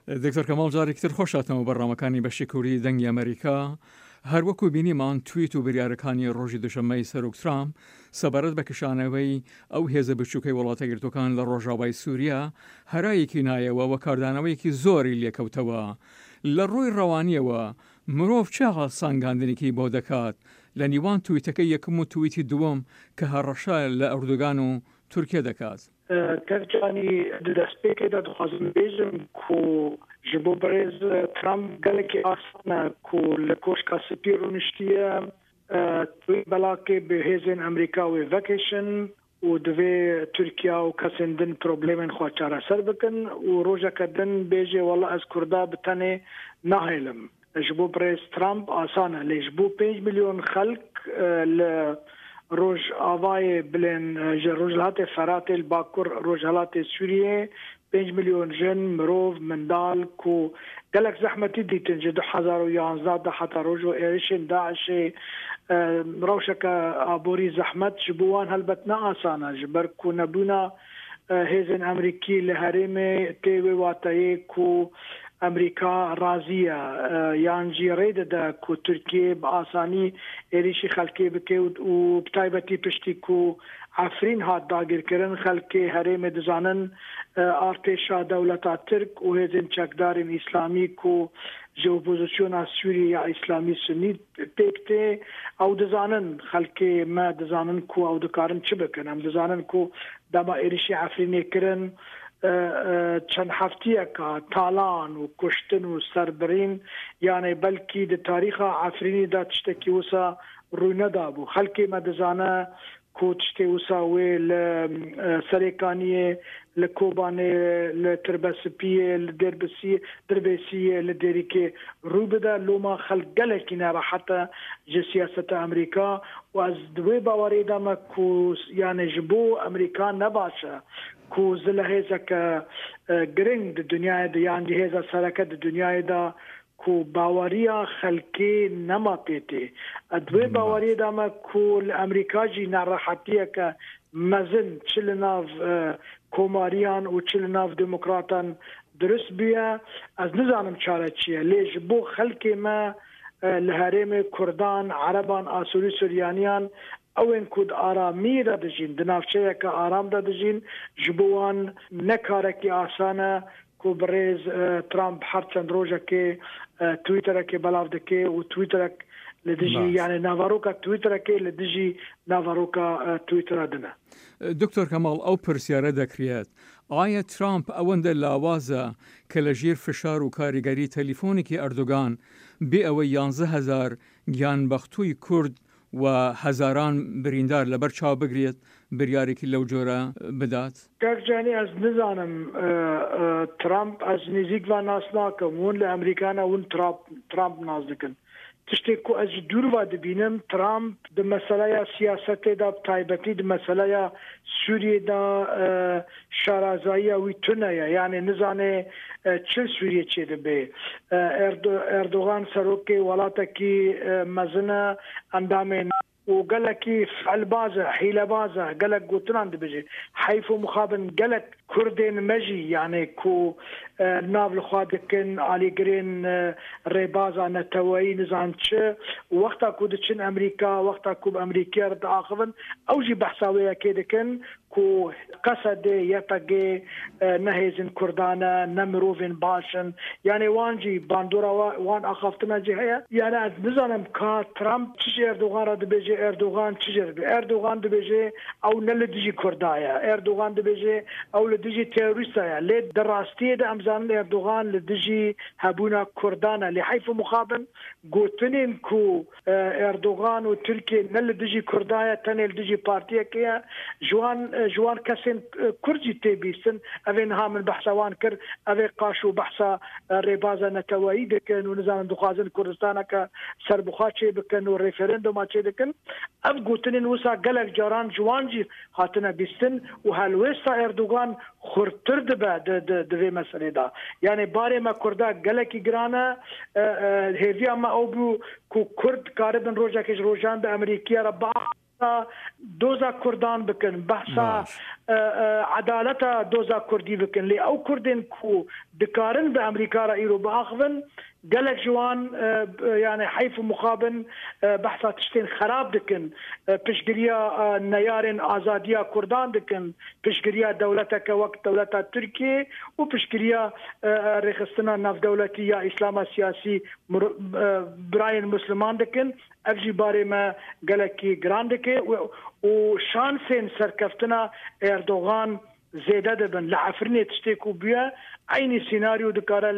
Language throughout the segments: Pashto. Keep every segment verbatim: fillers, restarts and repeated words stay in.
دکتۆر کەماڵ جارێکتر خۆشاتەوە بەڕامەکانی بەشی کووری دەنگی ئەمریکا. هەروەکو بینیمان تویت و بریارەکانی ڕۆژی دوشەممەی سەرۆک ترامپ سەبارەت بە کشانەوەی ئەو هێزە بچووکەی وڵاتە گرتوەکان لە ڕۆژاوای سووریا هەرایەکی نایەوە و کاردانەوەیەکی زۆری لێکەوتەوە. لە ڕووی ڕەوانیەوە مرۆڤ چاغا سانگاندنێکی بۆ دەکات لە نیوان تویتەکەی یەکەم و تویتی دووەم کە هەڕەشە لە ئەردوگان و تورکیا دەکات. کەرجانی دەستپێکێدا دەخوازم بێژم کو ji bo birêz Trump gelekî asan e ku li koşka spî rûniştiye wê belakê bi hêzên Amerîka wê vekêşin û divê Tirkiya û kesên din problemên xwe çareser bikin û rojeke din bêje wala ez Kurda bi tenê nahêlim. Ji bo birêz Trump asan e lê ji bo pênc milyon xelk li Rojavayê bilên ji Rojhilatê Feratê li Bakur Rojhilatê Sûriyê pênc milyon jin mirov mindal ku gelek zehmetî dîtin ji du hezar û yanzdeh de heta roj û êrişên Daişê rewşeke aborî zehmet ji bo wan helbet ne asan e ji ber ku nebûna hêzên Amerîkî li herêmê tê wê wateyê ku Amerîka razî ye yan jî rê dide ku Tirkiye bi asanî êrişî xelkê bike û bi taybetî piştî ku Efrîn hat dagirkirin xelkê herêmê dizanin artêşa dewleta Tirk û hêzên çekdarên İslamî ku ji opozisyona Sûriye ya İslamî Sunnî pêk tê ew dizanin xelkê me dizanin ku ew dikarin çi bikin. Em dizanin ku dema êrişî Efrînê kirin çend heftiyeka talan û kuştin û serbirîn yanê belkî di tarîxa Efrînî de tiştekî wisa rû nedabû. Xelkê me dizane ku tiştê wisa wê li Serêkaniyê, li Kobanê, li Tirbespiyê, li Dirbêsiyê, li Dêrîkê rû bide. Loma xelk gelekî nerahet e ji siyaseta Amerîka û ez di wê bawerê de me ku yanê ji bo Amerîka ne baş e ku zile hêzeke giring di dunyayê de yan di hêza sereke di dunyayê de ku baweriya xelkê nema pêtê. Di wê baweriyê de me ku li Amerîka jî nerahetiyeke mezin çi li nav komariyan û çi li nav demokratan dirist bûye ez nizanim çare çi ye. Lê ji bo xelkê me li herêmê Kurdan, Ereban, Asûrî, Suryaniyan ewên ku di aramî de dijîn di navçeyeke aram de dijîn ji bo wan ne karekî asan e ku birêz Trump her çend rojekê Twitterekê belav dike û Twitterek li dijî yani navaroka Twitterekê li dijî navaroka Twittera dine. دکتۆر کەماڵ ئەو پرسیارە دەکرێت ئایا ترامپ ئەوەندە لاوازە کە لە ژێر فشار و کاریگەری تەلیفۆنێکی ئەردوگان بێ ئەوەی یانزە هەزار گیانبەختووی کورد و هەزاران بریندار لەبەر چاو بگرێت بریارێکی لەو جۆرە بدات؟ کاکجانی ez nizanim Trump ez nêzik ve nas nakim hûn li Amerîkana hûn Trump nas dikin. Tiştê ku ez ji dûr ve dibînim Trump di meseleya siyasetê de taybetî di meseleya Sûriyê de şarazaiya wî tune ye yani nizane çil Sûriye çê dibe. Erdogan serokê welatekî mezin e endamê û gelekî feelbaz e hîlebaz e gelek gotinan dibêje heyf û mixabin gelek Kurdên me jî yani ku nav li xwe dikin alîgirên rêbaza neteweyî nizan çi wexta ku diçin Amerîka wexta ku bi Amerîkaya re diaxivin ew jî behsa wê yekê dikin ku qesedê Y P G ne hêzin Kurdan e ne mirovên baş in yani wan jî bandora wan axaftina jî heye yani ez nizanim ka Trump çi ji Erdogan re dibêje Erdogan çi jê dibe Erdogan dibêje ew ne li dijî Kurda ye Erdogan dibêje ew li dijî terorîsta ye lê di rastiyê de em zanin Erdogan li dijî hebûna Kurdan e lê heyf û mixabin gotinên ku Erdogan û Tirkiye ne li dijî Kurda ye tenê li dijî partiyekê ye ji wan ji wan kesên Kurd jî tê bîstin ev ê niha min behsa wan kir ev ê qaş û behsa rêbaza neteweyî dikin û nizanin dixwazin Kurdistaneke serbixwe çê bikin û referenduma çê dikin ev gotinên wisa gelek caran ji wan jî hatine bîstin û helwêsta Erdogan xurtir dibe di vê meselê de yani barê me Kurda gelekî giran e hêviya me ew bû ku Kurd karibin rojekê ji rojan bi Amerîkaya re بحثا دوزا كردان بكن بحثا عدالتا دوزا كردي بكن لي او كردن كو دكارن بامريكا رايرو باخذن قالك جوان يعني حيف مقابن بحثا تشتين خراب دكن بشقريا نيارن آزادية كردان دكن بشقريا دولتك وقت دولتا تركيا وبشقريا رخصتنا ناف دولتية إسلام سياسي براين مسلمان دكن أفجي باري ما قالك جراندك وشانسين سركفتنا إردوغان زيادة دبن لعفرني تشتيكو بيا عيني سيناريو دكارا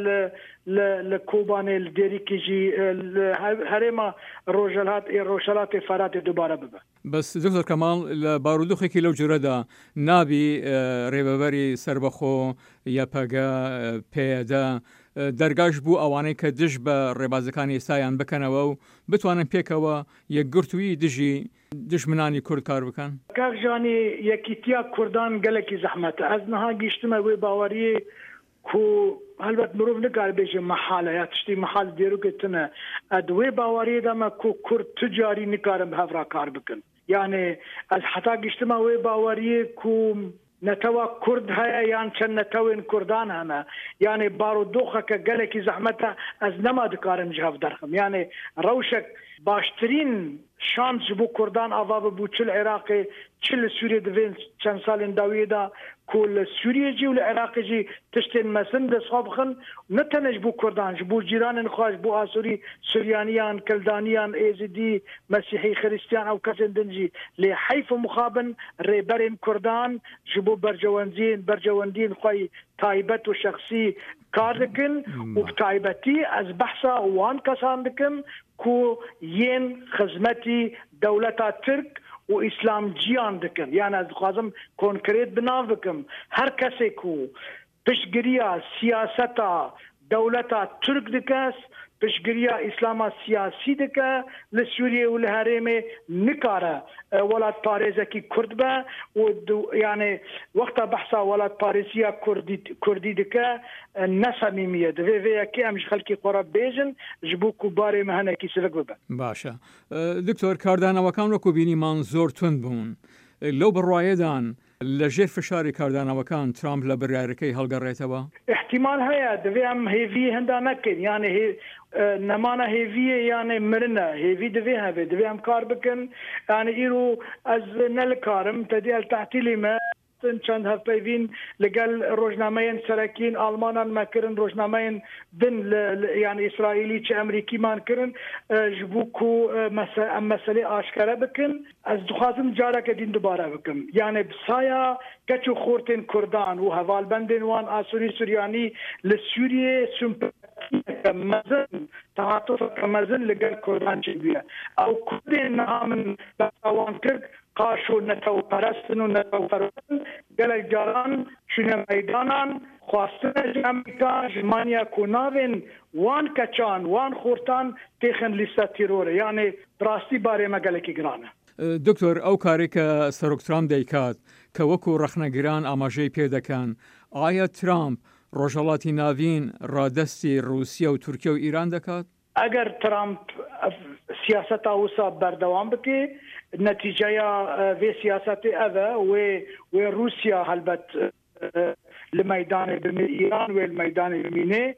لكوبان الديري كيجي هريما روجلات روشلات فرات دوباره ببا. بس دكتور كمال لبارودوخي كيلو جردا نابي ريبابري سربخو يا باغا بيدا دەرگاش بوو ئەوانەی کە دژ بە ڕێبازەکانی ئێستایان بکەنەوە و بتوانن پێکەوە یەکگرتووی دژی دژمنانی کورد کار بکەن. کاکژانی یەکیتیا کوردان گەلێکی زەحمەتە. ئەس نەها گیشتمە وێ باوەریە کو هەلبەت مرۆڤ نکار بێژێ مەحالە یا تشتی مەحال دێروکەتنە ئەدوێ باوەریە دەمە کو کورد تجاری نکارن هەڤرا کار بکەن. یعنی ئەس حتا گیشتمە وێ باوەریە کو نتوا كرد هيا يعني كان نتوين كردان هنا يعني بارودوخة كجلك زحمتها أزنما دكارم جهاف درخم يعني روشك باشترين شانس بو كردان أضاب بو تشل عراقي تشل سوريا دفين كان سالين داويدا كل سوريا جي والعراقي جي تشتين مسند صابخن نتنج بو كردان جبو جيران خاش بو آسوري سوريانيان كلدانيان ايزيدي مسيحي خريستيان او كسن دنجي لحيف مخابن ريبرين كردان جبو برجواندين برجواندين خوي تايبت وشخصي كاردكن وبتايبتي از بحثا وان كساندكن كو ين خدمتي دولتا ترك وإسلام جيان دكن يعني از خازم كونكريت بنافكم هر کسی کو پشگریا سیاستا دولتا ترك دكاس پشگریا اسلام سیاسی دکا لسوريا والهرم نكاره ولات باريزكي كرد با يعني وقت بحثا ولات باريزيا كردي كردي دكا نسميميه دفي في كي امش خلقي قرب بيجن جبو كباري مهنا كي سلك ببا باشا دكتور كاردانا وكان وكو بيني منظور تنبون لو بالروايدان لجير فشاري كاردانا وكان ترامب لبرياركي هالقريتوا احتمال هيا دفي ام هيفي هندا نكن يعني هي نمانا هيفي يعني مرنا هيفي دفي هذا دفي ام كاربكن يعني ايرو از نلكارم تدي تحتيلي ما چند هفته وین لگل روزنامه‌ین سرکین آلمانان مکرن روزنامه‌ین دن یعنی اسرائیلی چه امریکی مان کرن جبو کو مسئله آشکارا بکن از دخوازم جارا که دین دوباره بکن یعنی بسایا کچو خورتن کردان و حوالبندن وان آسوری سوریانی لسوریه سمپاتی مزن تعاطف مزن لگل کردان چه بیه او کردن نامن بساوان کرد قاشو نتو پرستن و نتو فرستن گل جاران شونه میدانان خواستن امریکا جمانیا کناوین وان کچان وان خورتان تیخن لیستا تیروره یعنی دراستی باره مگلکی گرانه دکتور او کاری که سروک ترامپ دیکات که وکو رخنگران آماجه پیدکن آیا ترامپ روژالاتی ناوین را دستی روسیه و ترکیه و ایران دکات؟ اگر ترامپ سیاست اوسا بردوام بکی نتیجه في سياسات أذى وروسيا هلبت الميدان بمن إيران والميدان بمينه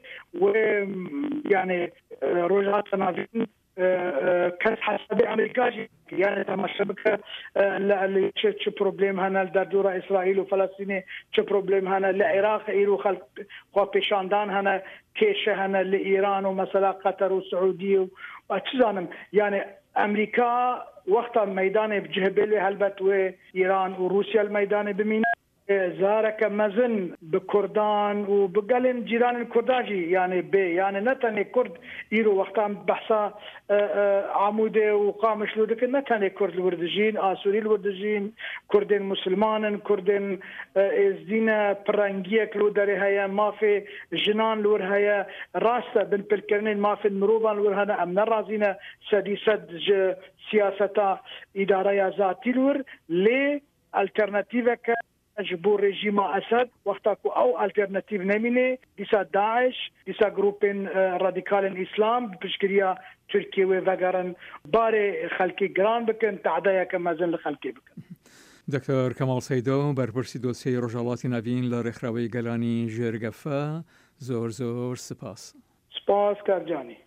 ويعني روجات نافين كاس حسب أمريكا يعني تم الشبكة اللي شو بروبلم هنا الدردورة إسرائيل وفلسطين شو بروبلم هنا العراق إيرو خلق قابشاندان هنا كيشة هنا لإيران ومثلا قطر والسعودية وأتشزانم يعني أمريكا وقتا ميدان بجهبلي هلبت وإيران وروسيا الميدان بمينا زارك مزن بكردان وبقالين جيران الكرداجي يعني بي يعني نتاني كرد إيرو وقتا بحثا عموده وقامش لودك نتاني كرد الوردجين آسوري الوردجين كردين مسلمان كردين ازدين برانجيك لو داري هيا ما في جنان لور هيا راسة بن بالكرنين ما في المروبان لور هنا أمن الرازينة سديسد سياسة إدارة ذاتي لور لي الترناتيفة جبو رژیم اسد وقتا کو او الټرناتیو نمینه دیسا داعش دیسا گروپن رادیکال اسلام بشکریا ترکیه و وگرن بار خلکی گران بکن تعدایا که مزن خلکی بکن. دکتر کمال سیدو برپرسی دوسیه رجالاتی نوین لرخراوی گلانی جرگفه زور زور سپاس. سپاس کرجانی.